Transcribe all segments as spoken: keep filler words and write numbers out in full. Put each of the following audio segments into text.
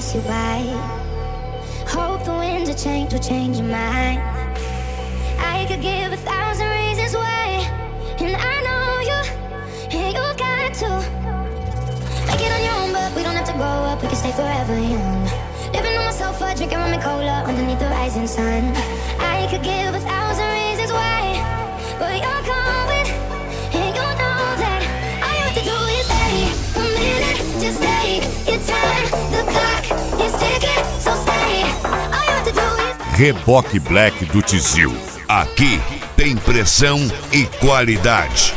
pass you by. Hope the winds of change will change your mind. I could give a thousand reasons why, and I know you, and you got to make it on your own, but we don't have to grow up, we can stay forever young. Living on my sofa, drinking rum and cola underneath the rising sun. I could give a thousand reasons why, but you're going, and you know that all you have to do is stay a minute, just take your time. The clock is ticking, so stay. All you have to do is Reboque Black do Tizil. Aqui tem pressão e qualidade.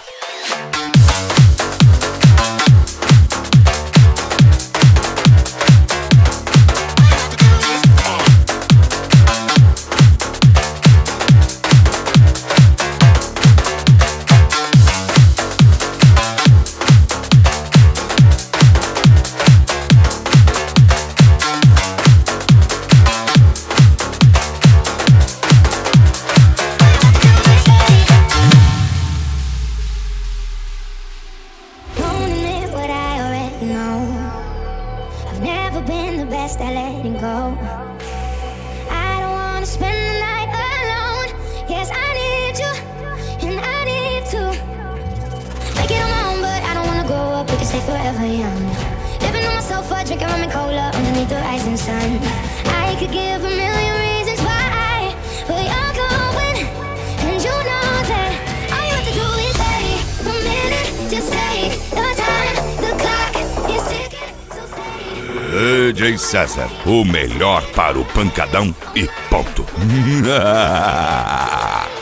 D J César, o melhor para o pancadão e ponto.